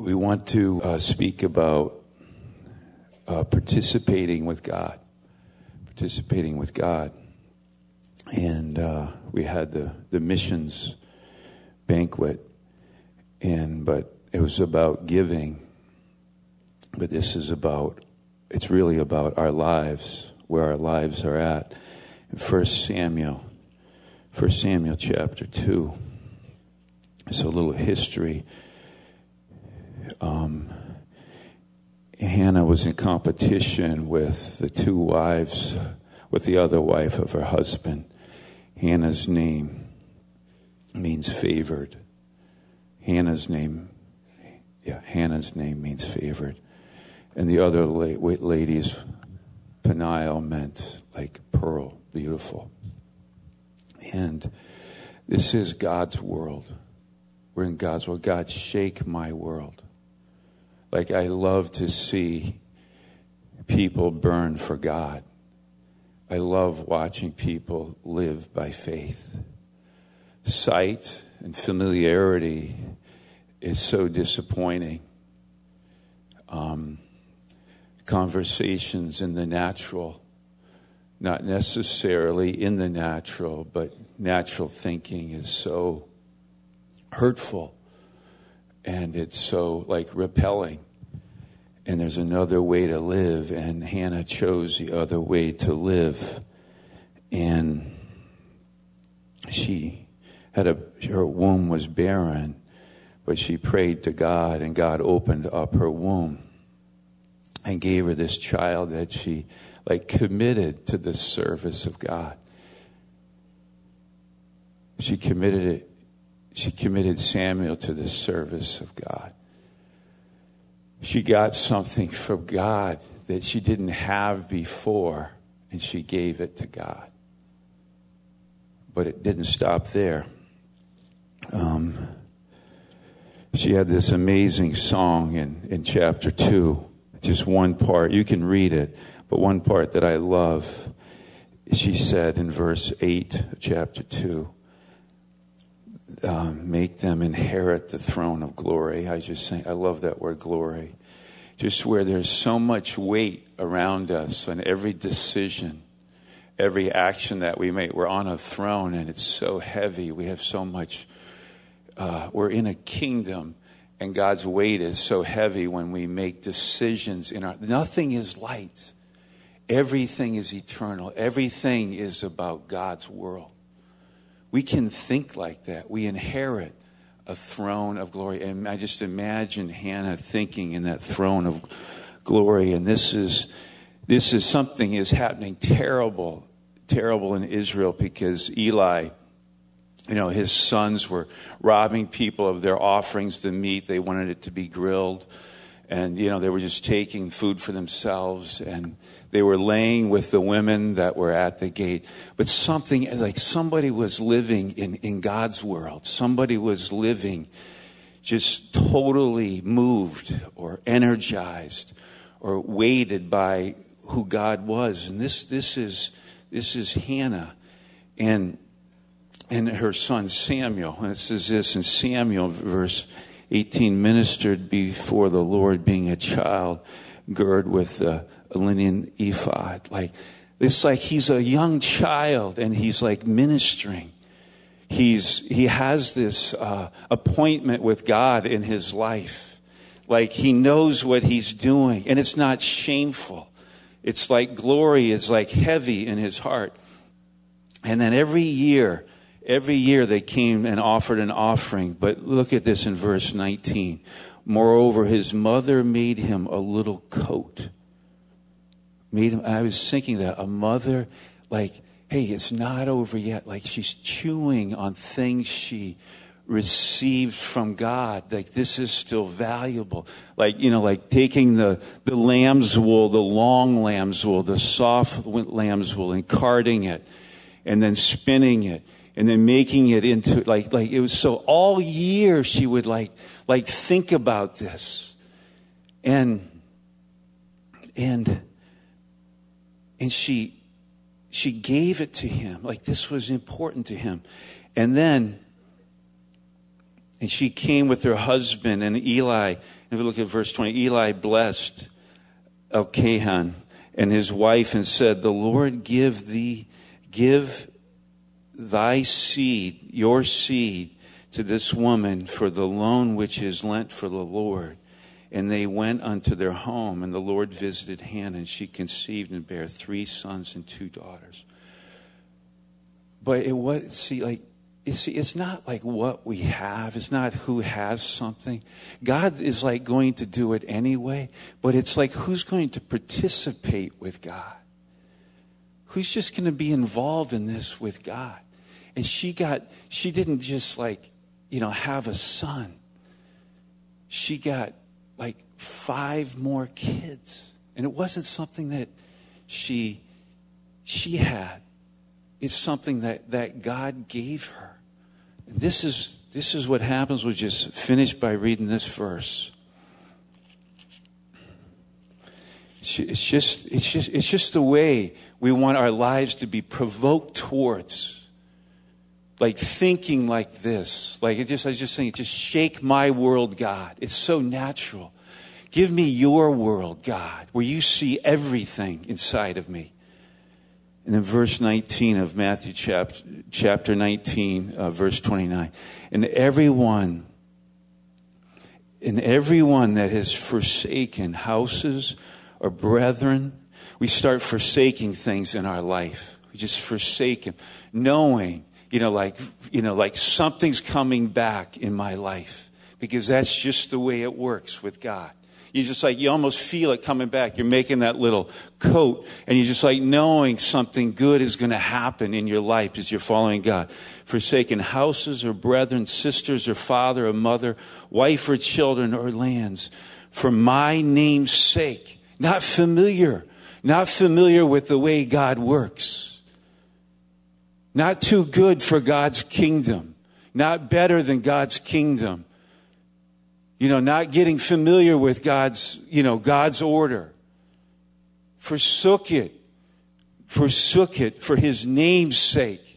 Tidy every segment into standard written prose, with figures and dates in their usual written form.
we want to speak about participating with God. Participating with God. And we had the missions banquet, but it was about giving. But this is it's really about our lives, where our lives are at. In 1 Samuel chapter 2. So a little history. Hannah was in competition with the two wives, with the other wife of her husband. Hannah's name means favored. Hannah's name means favored. And the other lady's Peniel meant like pearl, beautiful. And this is God's world. We're in God's world. God, shake my world. Like, I love to see people burn for God. I love watching people live by faith. Sight and familiarity is so disappointing. Conversations in the natural, not necessarily in the natural, but natural thinking is so hurtful, and it's so repelling. And there's another way to live, and Hannah chose the other way to live. And she had her womb was barren, but she prayed to God, and God opened up her womb and gave her this child that she committed to the service of God. She committed Samuel to the service of God. She got something from God that she didn't have before, and she gave it to God. But it didn't stop there. She had this amazing song in chapter 2. Just one part. You can read it, but one part that I love. She said in verse 8 of chapter 2, make them inherit the throne of glory. I love that word, glory. Just where there's so much weight around us on every decision, every action that we make. We're on a throne and it's so heavy. We have so much, we're in a kingdom, and God's weight is so heavy when we make decisions nothing is light. Everything is eternal. Everything is about God's world. We can think like that. We inherit a throne of glory. And I just imagine Hannah thinking in that throne of glory. And this is something is happening terrible in Israel, because Eli, his sons were robbing people of their offerings, the meat. They wanted it to be grilled. And, they were just taking food for themselves. And they were laying with the women that were at the gate. But somebody was living in God's world. Somebody was living just totally moved or energized or weighted by who God was. And this is Hannah and her son Samuel. And it says this in Samuel, verse 18, ministered before the Lord, being a child, girded with a linen ephod. He's a young child, and he's ministering. He has this appointment with God in his life. He knows what he's doing, and it's not shameful. It's glory is heavy in his heart. And then every year they came and offered an offering. But look at this in verse 19. Moreover, his mother made him a little coat. I was thinking that a mother, hey, it's not over yet. She's chewing on things she received from God. This is still valuable. Taking the lamb's wool, the long lamb's wool, the soft lamb's wool, and carding it, and then spinning it, and then making it into it was. So all year she would think about this, and she gave it to him. This was important to him. And then And she came with her husband, and Eli, if we look at verse 20, Eli blessed Elkanah and his wife and said, the Lord give thy seed, your seed, to this woman for the loan which is lent for the Lord. And they went unto their home, and the Lord visited Hannah, and she conceived and bare 3 sons and 2 daughters. But it's not like what we have. It's not who has something. God is like going to do it anyway, but it's like who's going to participate with God? Who's just going to be involved in this with God? And she didn't just have a son. She got 5 more kids. And it wasn't something that she had. It's something that God gave her. And this is what happens. We'll just finish by reading this verse. It's just the way we want our lives to be provoked towards. Like thinking like this. I was just saying, just shake my world, God. It's so natural. Give me your world, God, where you see everything inside of me. And in verse 19 of Matthew chapter 19, verse 29. And everyone that has forsaken houses or brethren, we start forsaking things in our life. We just forsake them, knowing, like something's coming back in my life, because that's just the way it works with God. You almost feel it coming back. You're making that little coat, and you're just knowing something good is going to happen in your life as you're following God. Forsaken houses or brethren, sisters or father or mother, wife or children or lands, for my name's sake. Not familiar with the way God works. Not too good for God's kingdom. Not better than God's kingdom. Not getting familiar with God's order. Forsook it for His name's sake.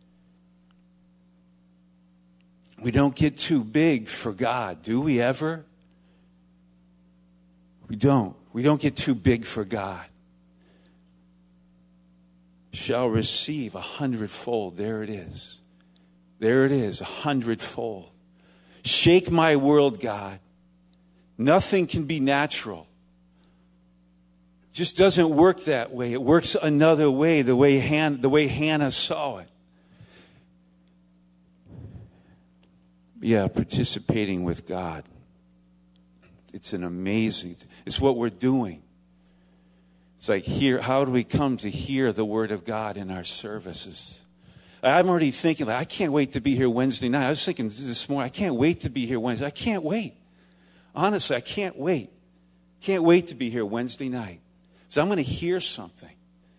We don't get too big for God, do we ever? We don't. We don't get too big for God. Shall receive 100-fold. There it is. There it is, 100-fold. Shake my world, God. Nothing can be natural. It just doesn't work that way. It works another way, the way Hannah saw it. Yeah, participating with God. It's it's what we're doing. It's like how do we come to hear the Word of God in our services? I'm already thinking, I can't wait to be here Wednesday night. I was thinking this morning, I can't wait to be here Wednesday. I can't wait. Honestly, I can't wait. Can't wait to be here Wednesday night. So I'm going to hear something.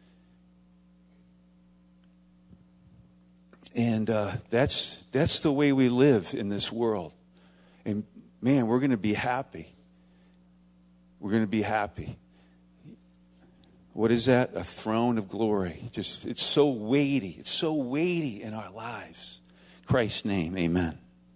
And that's the way we live in this world. And man, we're going to be happy. We're going to be happy. What is that? A throne of glory. It's so weighty. It's so weighty in our lives. In Christ's name, amen.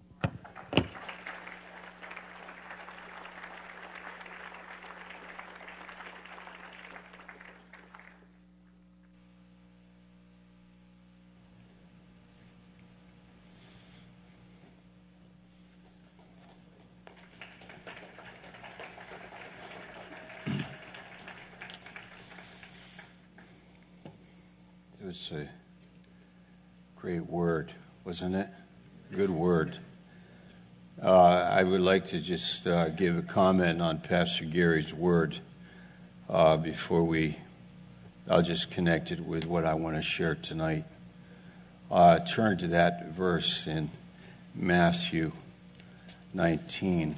It was a great word, wasn't it? Good word. I would like to just give a comment on Pastor Gary's word before I'll just connect it with what I want to share tonight. Turn to that verse in Matthew 19.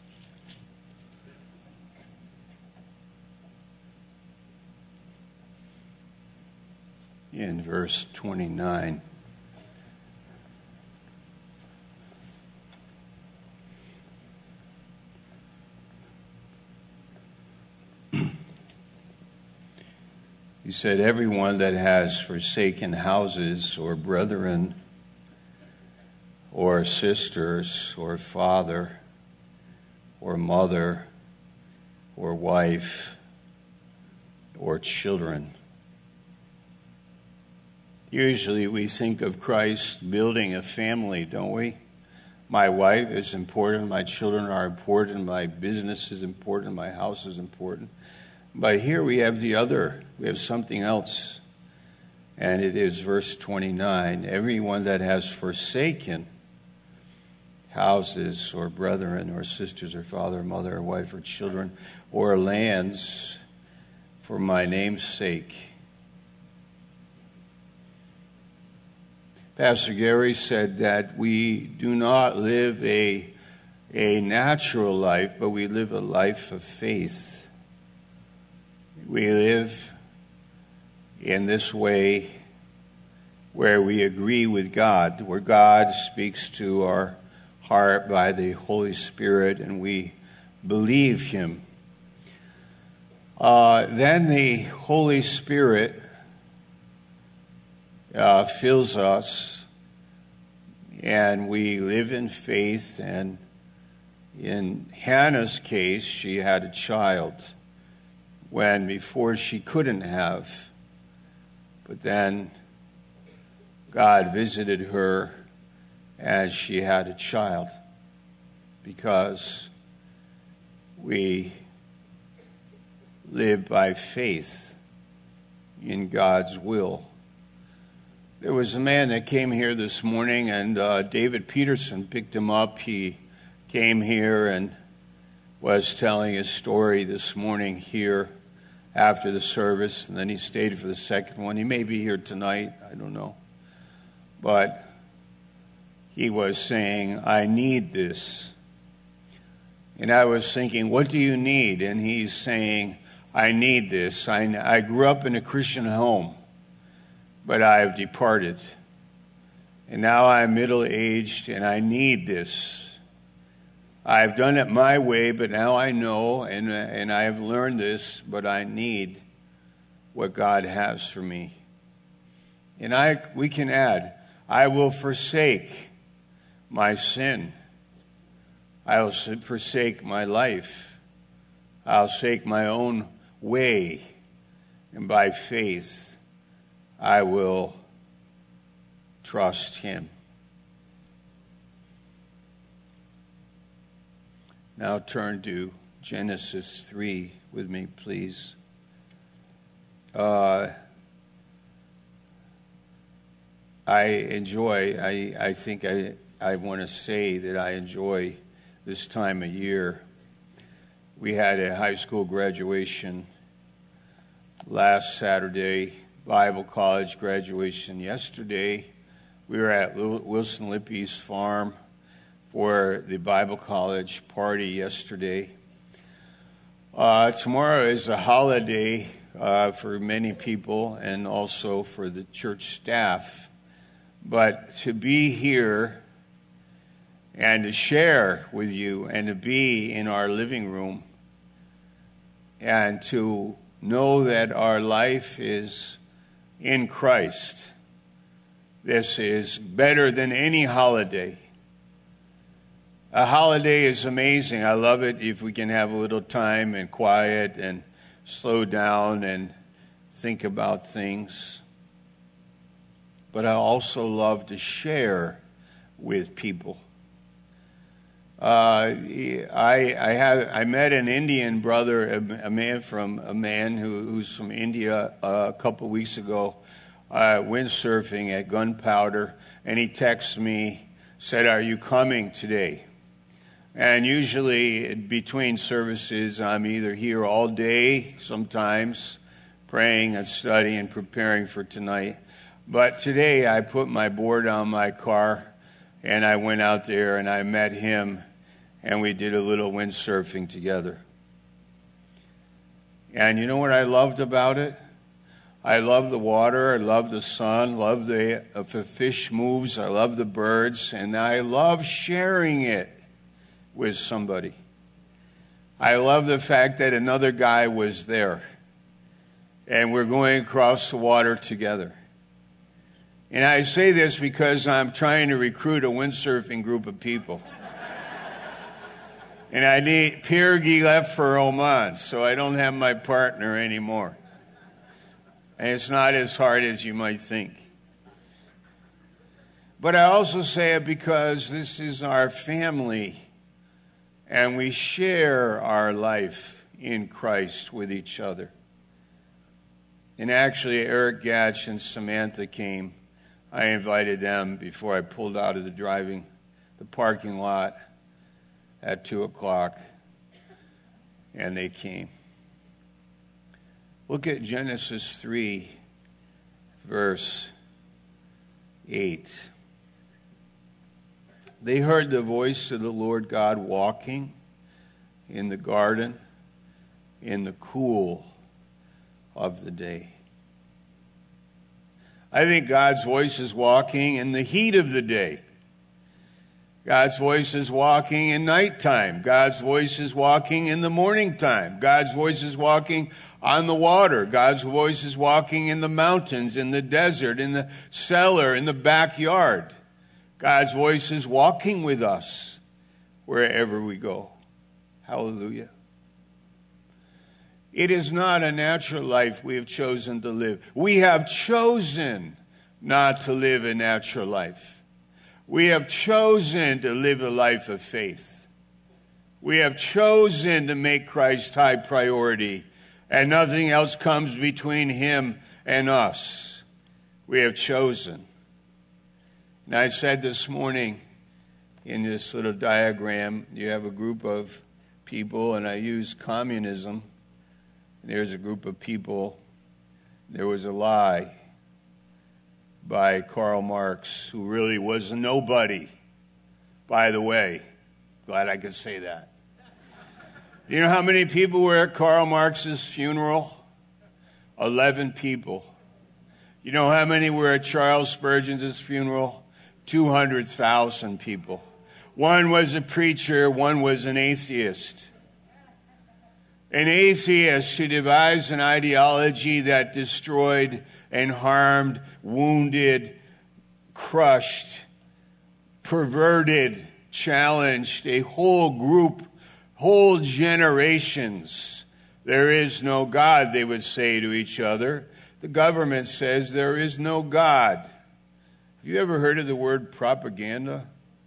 In verse 29. He said, everyone that has forsaken houses or brethren or sisters or father or mother or wife or children. Usually we think of Christ building a family, don't we? My wife is important, my children are important, my business is important, my house is important. But here we have something else. And it is verse 29. Everyone that has forsaken houses or brethren or sisters or father or mother or wife or children or lands for my name's sake. Pastor Gary said that we do not live a natural life, but we live a life of faith. We live in this way where we agree with God, where God speaks to our heart by the Holy Spirit and we believe Him. Then the Holy Spirit fills us and we live in faith. And in Hannah's case, she had a child when before she couldn't have. But then God visited her as she had a child because we live by faith in God's will. There was a man that came here this morning, and David Peterson picked him up. He came here and was telling his story this morning here after the service, and then he stayed for the second one. He may be here tonight, I don't know. But he was saying, I need this. And I was thinking, what do you need? And he's saying, I need this. I grew up in a Christian home, but I have departed. And now I'm middle-aged, and I need this. I've done it my way, but now I know, and I have learned this, but I need what God has for me. And we can add, I will forsake my sin. I will forsake my life. I'll take my own way, and by faith, I will trust Him. Now turn to Genesis 3 with me, please. I think I want to say that I enjoy this time of year. We had a high school graduation last Saturday, Bible college graduation yesterday. We were at Wilson Lippy's farm for the Bible college party yesterday. Tomorrow is a holiday for many people and also for the church staff. But to be here and to share with you and to be in our living room and to know that our life is in Christ, this is better than any holiday. A holiday is amazing. I love it if we can have a little time and quiet and slow down and think about things. But I also love to share with people. I met an Indian brother, a man who's from India a couple weeks ago, windsurfing at Gunpowder, and he texted me, said, "Are you coming today?" And usually between services, I'm either here all day, sometimes praying and studying and preparing for tonight. But today I put my board on my car and I went out there and I met him and we did a little windsurfing together. And you know what I loved about it? I love the water, I love the sun, love if the fish moves, I love the birds, and I love sharing it with somebody. I love the fact that another guy was there and we're going across the water together. And I say this because I'm trying to recruit a windsurfing group of people. And Pierre-Guy left for Oman, so I don't have my partner anymore. And it's not as hard as you might think. But I also say it because this is our family, and we share our life in Christ with each other. And actually, Eric Gatch and Samantha came. I invited them before I pulled out of the parking lot at 2 o'clock, and they came. Look at Genesis 3, verse 8. They heard the voice of the Lord God walking in the garden in the cool of the day. I think God's voice is walking in the heat of the day. God's voice is walking in nighttime. God's voice is walking in the morning time. God's voice is walking on the water. God's voice is walking in the mountains, in the desert, in the cellar, in the backyard. God's voice is walking with us wherever we go. Hallelujah. It is not a natural life we have chosen to live. We have chosen not to live a natural life. We have chosen to live a life of faith. We have chosen to make Christ high priority, and nothing else comes between him and us. We have chosen. And I said this morning in this little diagram, you have a group of people, and I use communism. There's a group of people. There was a lie by Karl Marx, who really was a nobody, by the way. Glad I could say that. You know how many people were at Karl Marx's funeral? 11 people. You know how many were at Charles Spurgeon's funeral? 200,000 people. One was a preacher, one was an atheist. An atheist who devised an ideology that destroyed and harmed, wounded, crushed, perverted, challenged a whole group, whole generations. There is no God, they would say to each other. The government says there is no God. Have you ever heard of the word propaganda?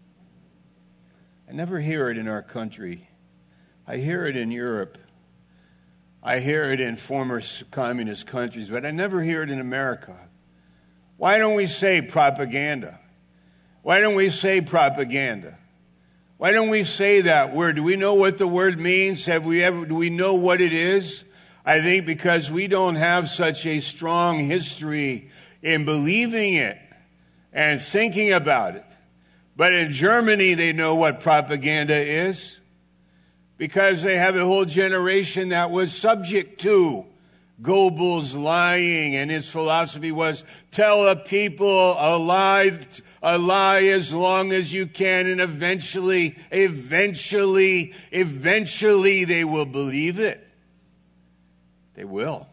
I never hear it in our country. I hear it in Europe. I hear it in former communist countries, but I never hear it in America. Why don't we say propaganda? Why don't we say propaganda? Why don't we say that word? Do we know what the word means? Do we know what it is? I think because we don't have such a strong history in believing it and thinking about it. But in Germany, they know what propaganda is, because they have a whole generation that was subject to Goebbels lying, and his philosophy was tell a people a lie as long as you can, and eventually they will believe it. They will.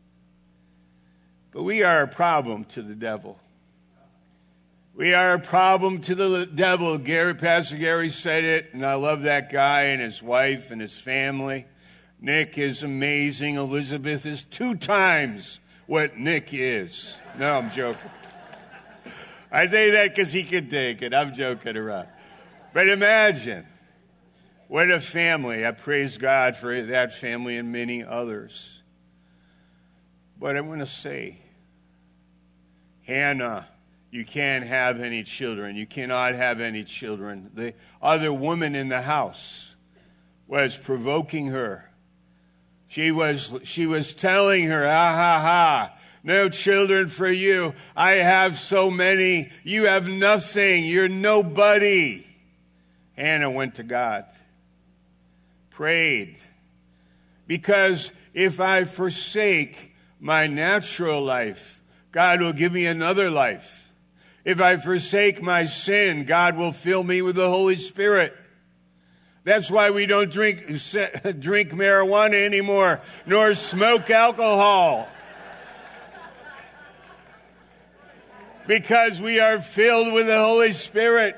But we are a problem to the devil. We are a problem to the devil. Pastor Gary said it, and I love that guy and his wife and his family. Nick is amazing. Elizabeth is 2 times what Nick is. No, I'm joking. I say that because he can take it. I'm joking around. But imagine what a family. I praise God for that family and many others. But I want to say, Hannah, you can't have any children. You cannot have any children. The other woman in the house was provoking her. She was telling her, no children for you. I have so many. You have nothing. You're nobody. Hannah went to God, prayed, because if I forsake my natural life, God will give me another life. If I forsake my sin, God will fill me with the Holy Spirit. That's why we don't drink marijuana anymore, nor smoke alcohol. because we are filled with the Holy Spirit.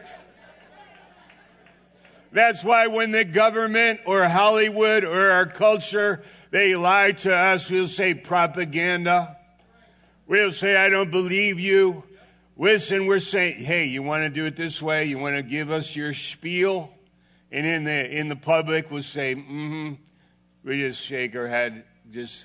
That's why when the government or Hollywood or our culture, they lie to us, we'll say propaganda. We'll say, I don't believe you. Listen, we're saying, hey, you want to do it this way? You want to give us your spiel? And in the public, we'll say, mm-hmm. We just shake our head, just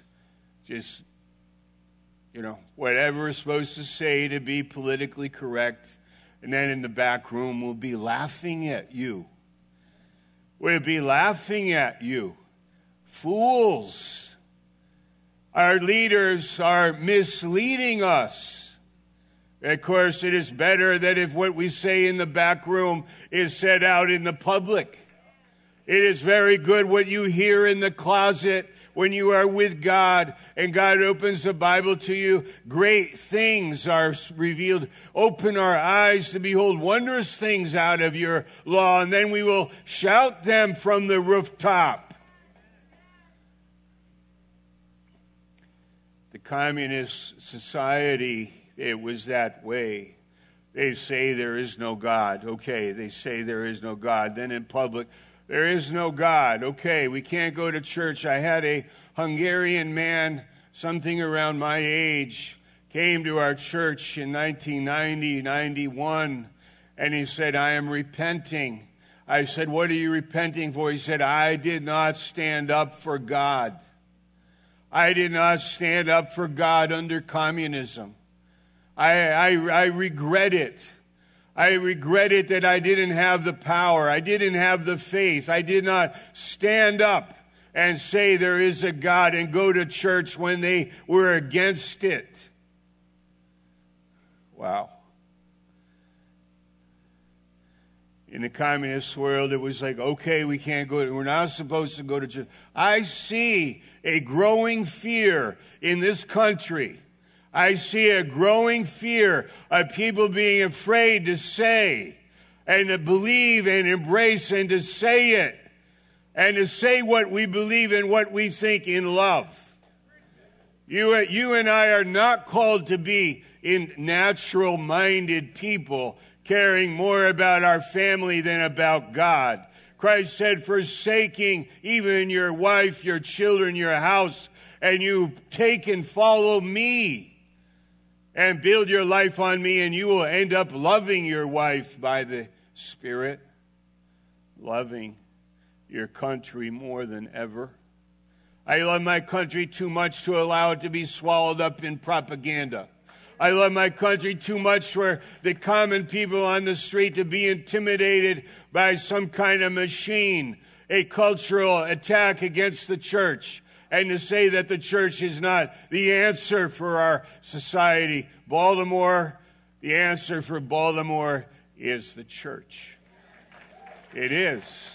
whatever we're supposed to say to be politically correct. And then in the back room, we'll be laughing at you. We'll be laughing at you. Fools. Our leaders are misleading us. Of course, it is better that if what we say in the back room is said out in the public. It is very good what you hear in the closet when you are with God and God opens the Bible to you. Great things are revealed. Open our eyes to behold wondrous things out of your law, and then we will shout them from the rooftop. The communist society, it was that way. They say there is no God. Okay, they say there is no God. Then in public, there is no God. Okay, we can't go to church. I had a Hungarian man, something around my age, came to our church in 1990, 91, and he said, I am repenting. I said, what are you repenting for? He said, I did not stand up for God. I did not stand up for God under communism. I regret it. I regret it that I didn't have the power. I didn't have the faith. I did not stand up and say there is a God and go to church when they were against it. Wow. In the communist world, it was like, okay, we can't go. We're not supposed to go to church. I see a growing fear in this country. I see a growing fear of people being afraid to say and to believe and embrace and to say it and to say what we believe and what we think in love. You and I are not called to be natural-minded people caring more about our family than about God. Christ said, forsaking even your wife, your children, your house, and you take and follow me. And build your life on me, and you will end up loving your wife by the Spirit, loving your country more than ever. I love my country too much to allow it to be swallowed up in propaganda. I love my country too much for the common people on the street to be intimidated by some kind of machine, a cultural attack against the church. And to say that the church is not the answer for our society. Baltimore, the answer for Baltimore is the church. It is.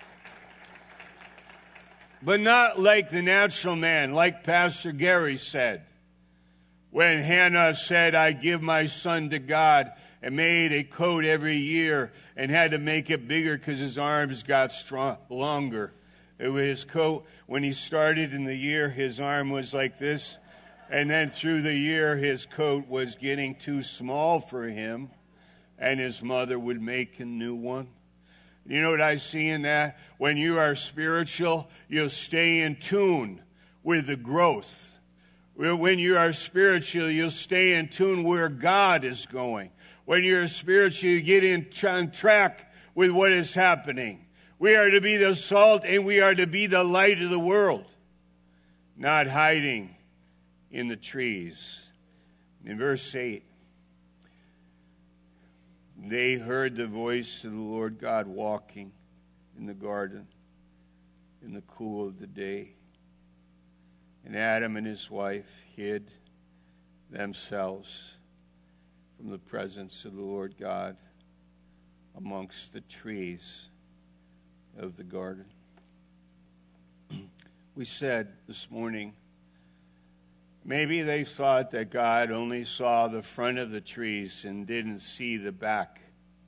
But not like the natural man, like Pastor Gary said. When Hannah said, I give my son to God, and made a coat every year and had to make it bigger because his arms got longer. It was his coat. When he started in the year, his arm was like this. And then through the year, his coat was getting too small for him. And his mother would make a new one. You know what I see in that? When you are spiritual, you'll stay in tune with the growth. When you are spiritual, you'll stay in tune where God is going. When you're spiritual, you get on track with what is happening. We are to be the salt and we are to be the light of the world, not hiding in the trees. In verse 8, they heard the voice of the Lord God walking in the garden in the cool of the day. And Adam and his wife hid themselves from the presence of the Lord God amongst the trees of the garden. We said this morning, maybe they thought that God only saw the front of the trees and didn't see the back.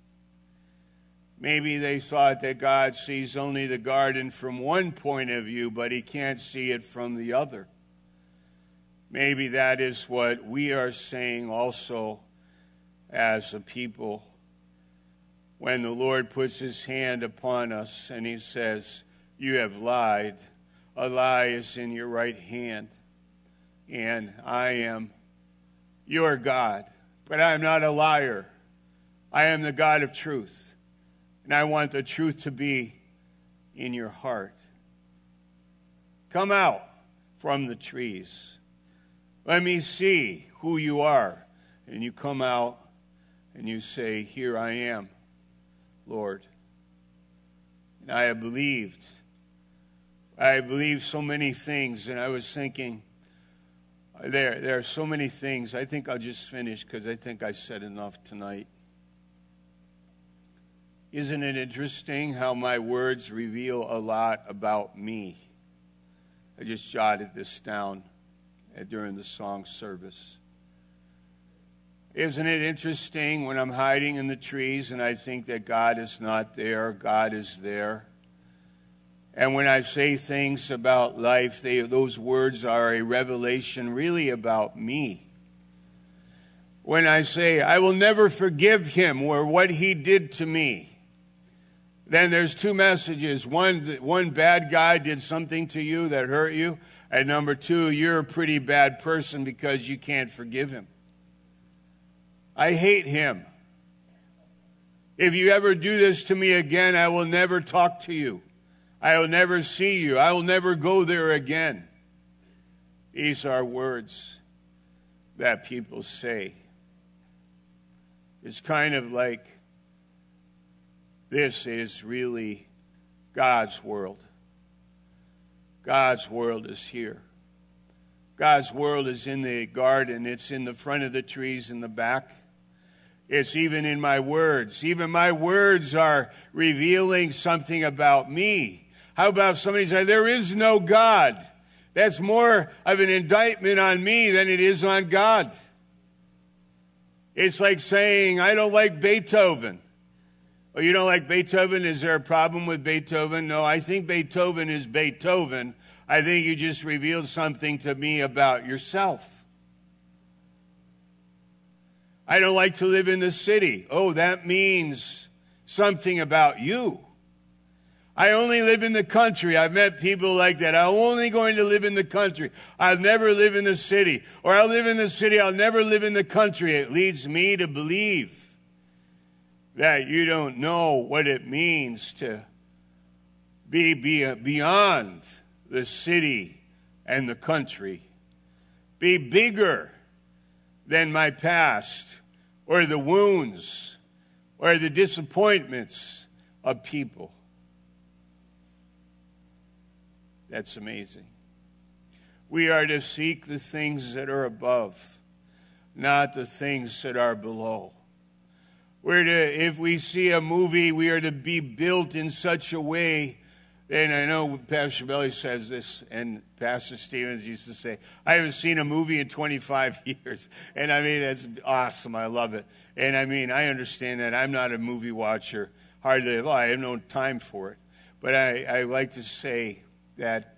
Maybe they thought that God sees only the garden from one point of view, but he can't see it from the other. Maybe that is what we are saying also as a people when the Lord puts his hand upon us and he says, you have lied. A lie is in your right hand, and I am your God. But I am not a liar. I am the God of truth, and I want the truth to be in your heart. Come out from the trees. Let me see who you are. And you come out and you say, here I am, Lord. And I have believed. I believe so many things, and I was thinking, there are so many things. I think I'll just finish because I think I said enough tonight. Isn't it interesting how my words reveal a lot about me? I just jotted this down during the song service. Isn't it interesting when I'm hiding in the trees and I think that God is not there, God is there? And when I say things about life, those words are a revelation really about me. When I say, I will never forgive him or what he did to me, then there's two messages. One bad guy did something to you that hurt you. And number two, you're a pretty bad person because you can't forgive him. I hate him. If you ever do this to me again, I will never talk to you. I will never see you. I will never go there again. These are words that people say. It's kind of like this is really God's world. God's world is here. God's world is in the garden. It's in the front of the trees in the back. It's even in my words. Even my words are revealing something about me. How about somebody say, there is no God? That's more of an indictment on me than it is on God. It's like saying, I don't like Beethoven. Oh, you don't like Beethoven? Is there a problem with Beethoven? No, I think Beethoven is Beethoven. I think you just revealed something to me about yourself. I don't like to live in the city. Oh, that means something about you. I only live in the country. I've met people like that. I'm only going to live in the country. I'll never live in the city. Or I'll live in the city. I'll never live in the country. It leads me to believe that you don't know what it means to be beyond the city and the country. Be bigger than my past or the wounds or the disappointments of people. That's amazing. We are to seek the things that are above, not the things that are below. If we see a movie, we are to be built in such a way, and I know Pastor Belly says this, and Pastor Stevens used to say, I haven't seen a movie in 25 years. And I mean, that's awesome. I love it. And I mean, I understand that. I'm not a movie watcher. Hardly at all. I have no time for it. But I like to say that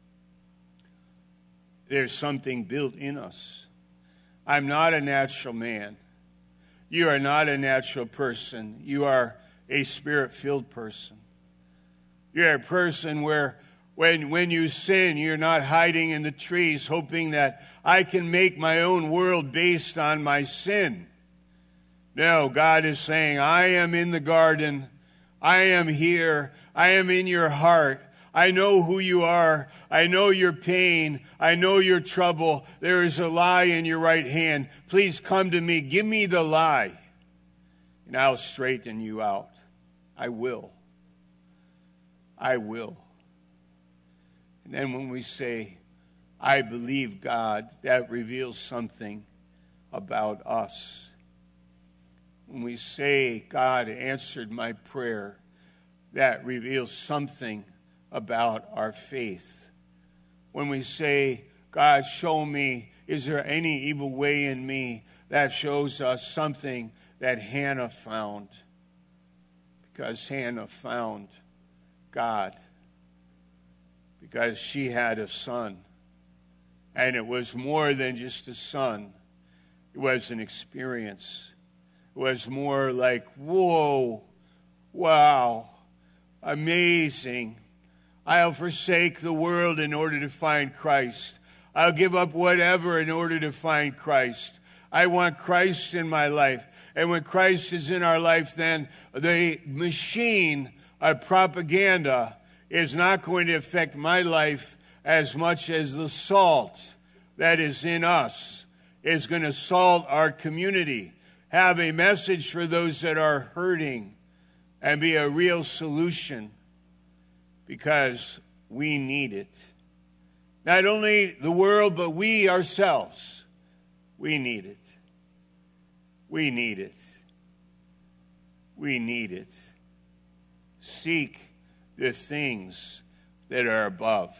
there's something built in us. I'm not a natural man. You are not a natural person. You are a spirit-filled person. You're a person where when you sin, you're not hiding in the trees hoping that I can make my own world based on my sin. No, God is saying, I am in the garden. I am here. I am in your heart. I know who you are. I know your pain. I know your trouble. There is a lie in your right hand. Please come to me. Give me the lie, and I'll straighten you out. I will. I will. And then when we say, I believe God, that reveals something about us. When we say, God answered my prayer, that reveals something about our faith. When we say, God, show me, is there any evil way in me? That shows us something that Hannah found. Because Hannah found God. Because she had a son. And it was more than just a son. It was an experience. was more like, whoa, wow, amazing. I'll forsake the world in order to find Christ. I'll give up whatever in order to find Christ. I want Christ in my life. And when Christ is in our life, then the machine of propaganda is not going to affect my life as much as the salt that is in us is going to salt our community, have a message for those that are hurting, and be a real solution, because we need it. Not only the world, but we ourselves. We need it. We need it. We need it. Seek the things that are above,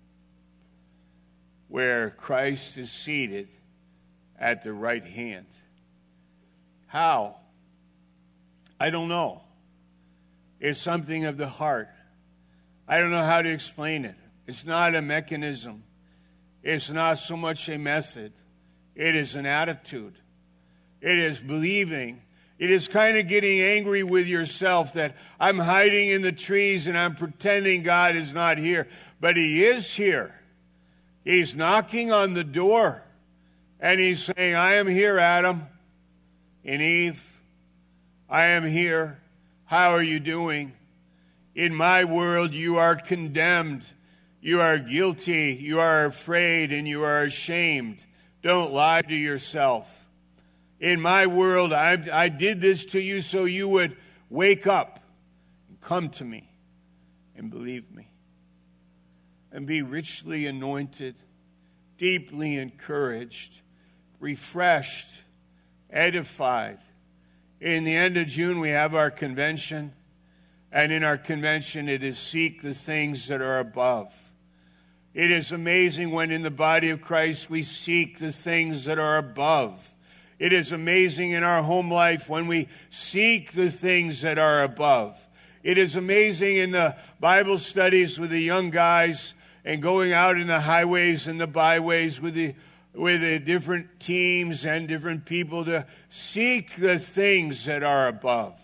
where Christ is seated at the right hand. How? I don't know. It's something of the heart. I don't know how to explain it. It's not a mechanism. It's not so much a method. It is an attitude. It is believing. It is kind of getting angry with yourself that I'm hiding in the trees and I'm pretending God is not here. But He is here. He's knocking on the door. And He's saying, I am here, Adam and Eve. I am here. How are you doing? In my world, you are condemned. You are guilty. You are afraid and you are ashamed. Don't lie to yourself. In my world, I did this to you so you would wake up and come to me and believe me and be richly anointed, deeply encouraged, refreshed, edified. In the end of June, we have our convention. And in our convention, it is seek the things that are above. It is amazing when in the body of Christ we seek the things that are above. It is amazing in our home life when we seek the things that are above. It is amazing in the Bible studies with the young guys and going out in the highways and the byways with the different teams and different people to seek the things that are above.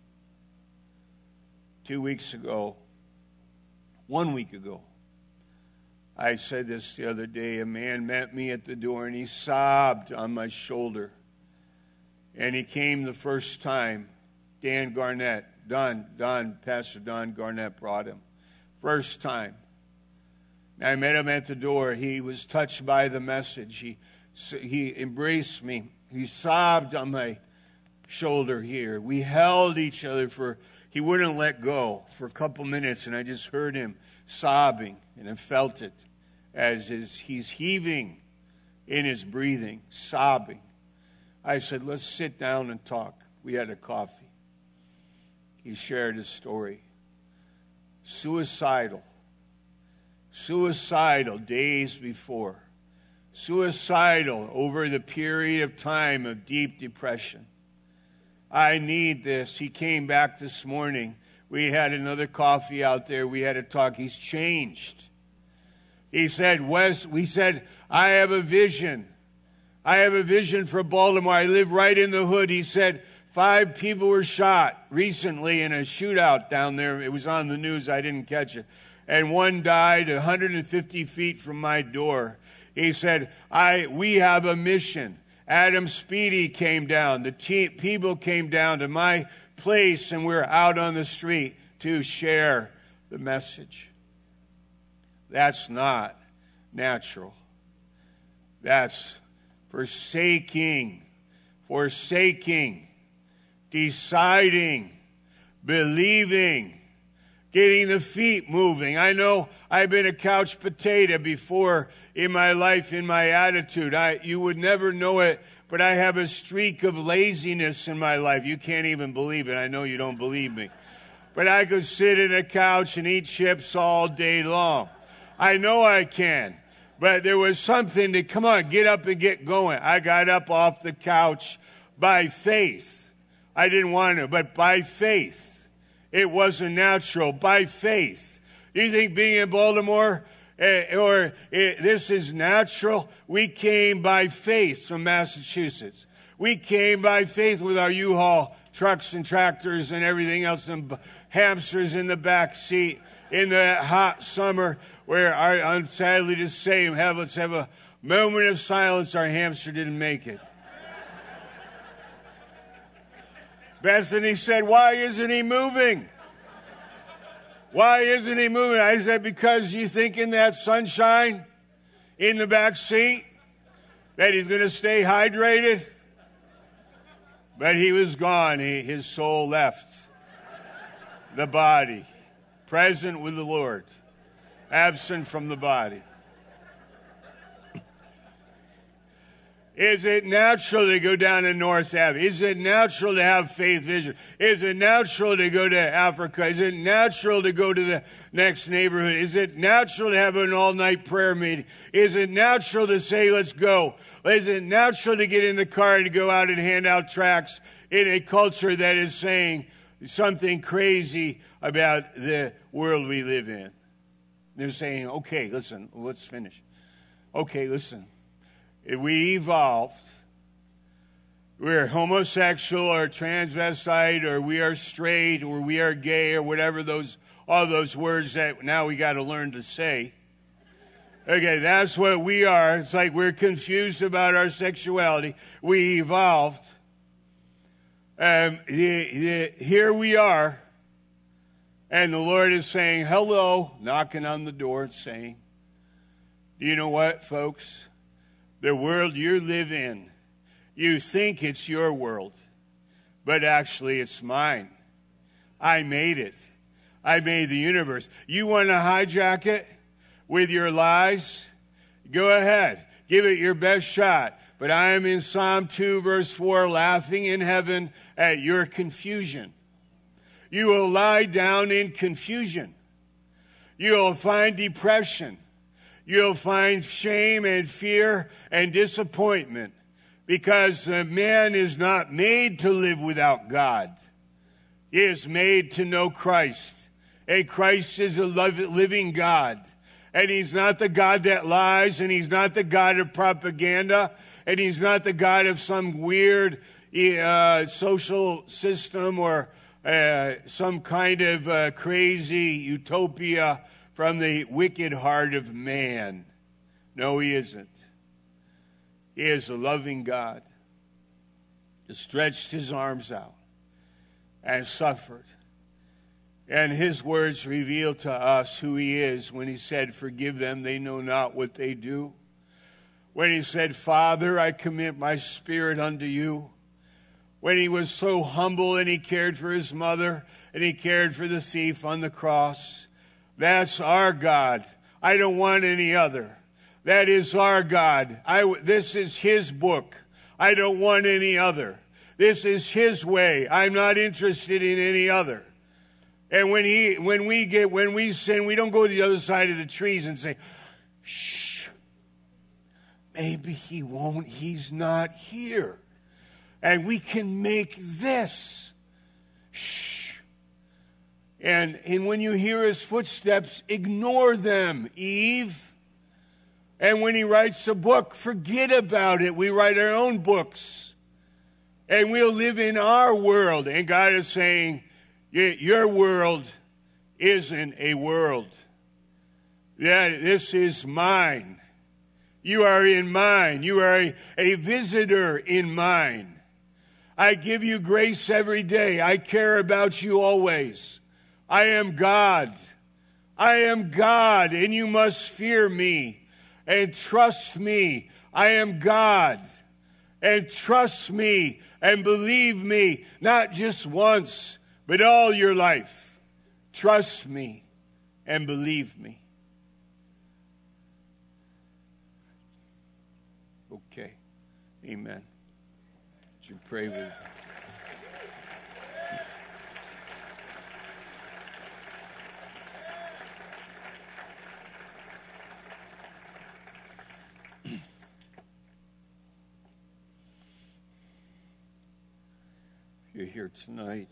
1 week ago, I said this the other day. A man met me at the door and he sobbed on my shoulder. And he came the first time. Dan Garnett, Pastor Don Garnett brought him. First time. And I met him at the door. He was touched by the message. He embraced me. He sobbed on my shoulder here. We held each other he wouldn't let go for a couple minutes, and I just heard him sobbing, and I felt it as he's heaving in his breathing, sobbing. I said, let's sit down and talk. We had a coffee. He shared his story. Suicidal days before. Suicidal over the period of time of deep depression. I need this. He came back this morning. We had another coffee out there. We had a talk. He's changed. He said, we said, I have a vision. I have a vision for Baltimore. I live right in the hood. He said, 5 people were shot recently in a shootout down there. It was on the news. I didn't catch it. And one died 150 feet from my door. He said, we have a mission. Adam Speedy came down. The people came down to my place, and we're out on the street to share the message. That's not natural. That's forsaking, deciding, believing, getting the feet moving. I know I've been a couch potato before in my life, in my attitude. You would never know it, but I have a streak of laziness in my life. You can't even believe it. I know you don't believe me. But I could sit in a couch and eat chips all day long. I know I can. But there was something to, come on, get up and get going. I got up off the couch by faith. I didn't want to, but by faith. It wasn't natural, by faith. Do you think being in Baltimore, this is natural? We came by faith from Massachusetts. We came by faith with our U-Haul trucks and tractors and everything else, and hamsters in the back seat in the hot summer, where I'm sadly to say, let's have a moment of silence. Our hamster didn't make it. Bethany said, "Why isn't he moving? Why isn't he moving?" I said, "Because you think in that sunshine in the back seat that he's going to stay hydrated?" But he was gone. His soul left the body, present with the Lord, absent from the body. Is it natural to go down to North Ave? Is it natural to have faith vision? Is it natural to go to Africa? Is it natural to go to the next neighborhood? Is it natural to have an all-night prayer meeting? Is it natural to say, let's go? Is it natural to get in the car and to go out and hand out tracts in a culture that is saying something crazy about the world we live in? They're saying, okay, listen, let's finish. Okay, listen. If we evolved, we're homosexual or transvestite, or we are straight, or we are gay, or whatever all those words that now we got to learn to say. Okay, that's what we are. It's like we're confused about our sexuality. We evolved. Here we are, and the Lord is saying, hello, knocking on the door and saying, do you know what, folks? The world you live in, you think it's your world, but actually it's mine. I made it. I made the universe. You want to hijack it with your lies? Go ahead. Give it your best shot. But I am in Psalm 2, verse 4, laughing in heaven at your confusion. You will lie down in confusion. You will find depression. You'll find shame and fear and disappointment, because man is not made to live without God. He is made to know Christ. And Christ is a living God. And he's not the God that lies, and he's not the God of propaganda, and he's not the God of some weird social system or some kind of crazy utopia from the wicked heart of man. No, he isn't. He is a loving God who stretched his arms out and suffered. And his words reveal to us who he is when he said, forgive them, they know not what they do. When he said, Father, I commit my spirit unto you. When he was so humble and he cared for his mother and he cared for the thief on the cross. That's our God. I don't want any other. That is our God. This is his book. I don't want any other. This is his way. I'm not interested in any other. And when we sin, we don't go to the other side of the trees and say, shh, maybe he won't, he's not here. And we can make this, shh. And when you hear his footsteps, ignore them, Eve. And when he writes a book, forget about it. We write our own books. And we'll live in our world. And God is saying, your world isn't a world. Yeah, this is mine. You are in mine. You are a visitor in mine. I give you grace every day. I care about you always. I am God. I am God, and you must fear me and trust me. I am God, and trust me and believe me, not just once, but all your life. Trust me and believe me. Okay. Amen. Would you pray with me? If you're here tonight,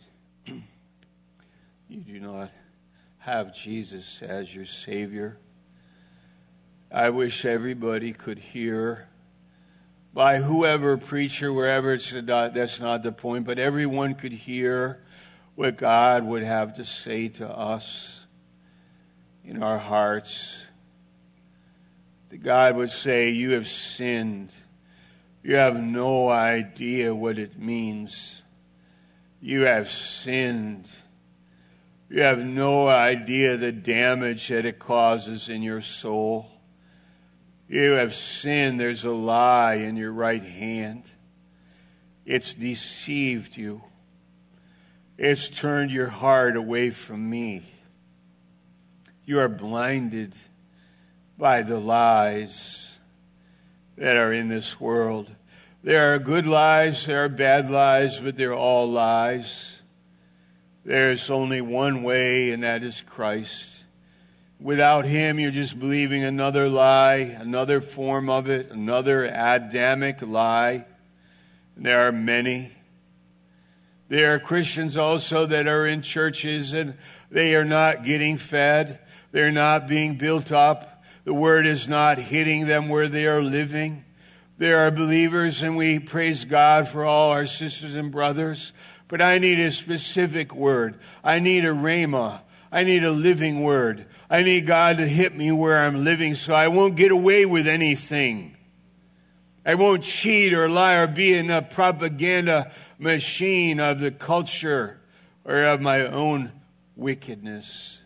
you do not have Jesus as your Savior, I wish everybody could hear by whoever, preacher, wherever, that's not the point, but everyone could hear what God would have to say to us in our hearts. That God would say, you have sinned. You have no idea what it means. You have sinned. You have no idea the damage that it causes in your soul. You have sinned. There's a lie in your right hand. It's deceived you. It's turned your heart away from me. You are blinded by the lies that are in this world. There are good lies, there are bad lies, but they're all lies. There's only one way, and that is Christ. Without him, you're just believing another lie, another form of it, another Adamic lie. And there are many. There are Christians also that are in churches and they are not getting fed. They're not being built up. The word is not hitting them where they are living. There are believers, and we praise God for all our sisters and brothers. But I need a specific word. I need a rhema. I need a living word. I need God to hit me where I'm living so I won't get away with anything. I won't cheat or lie or be in a propaganda machine of the culture or of my own wickedness.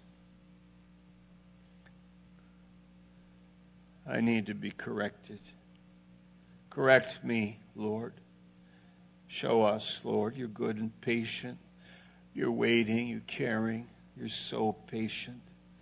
I need to be corrected. Correct me, Lord. Show us, Lord, you're good and patient. You're waiting, you're caring. You're so patient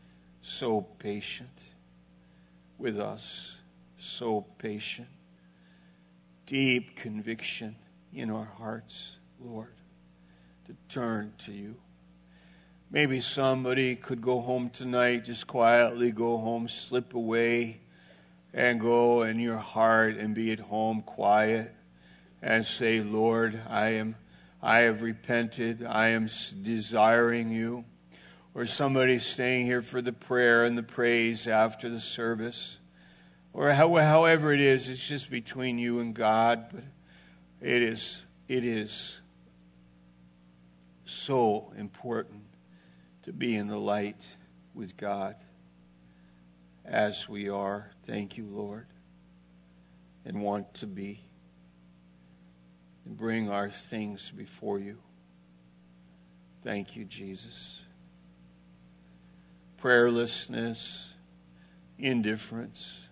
with us, so patient. Deep conviction in our hearts, Lord, to turn to you. Maybe somebody could go home tonight, just quietly go home, slip away, and go in your heart and be at home quiet and say, Lord, I have repented. I am desiring you. Or somebody staying here for the prayer and the praise after the service. Or however it is, it's just between you and God. But it is so important to be in the light with God as we are. Thank you, Lord. And want to be. And bring our things before you. Thank you, Jesus. Prayerlessness, indifference.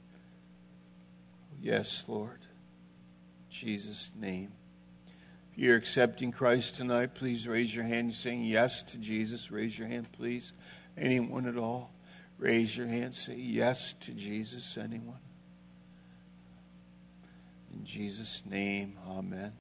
Yes, Lord. In Jesus' name. If you're accepting Christ tonight, please raise your hand. You're saying yes to Jesus. Raise your hand, please. Anyone at all? Raise your hand. Say yes to Jesus. Anyone? In Jesus' name, amen.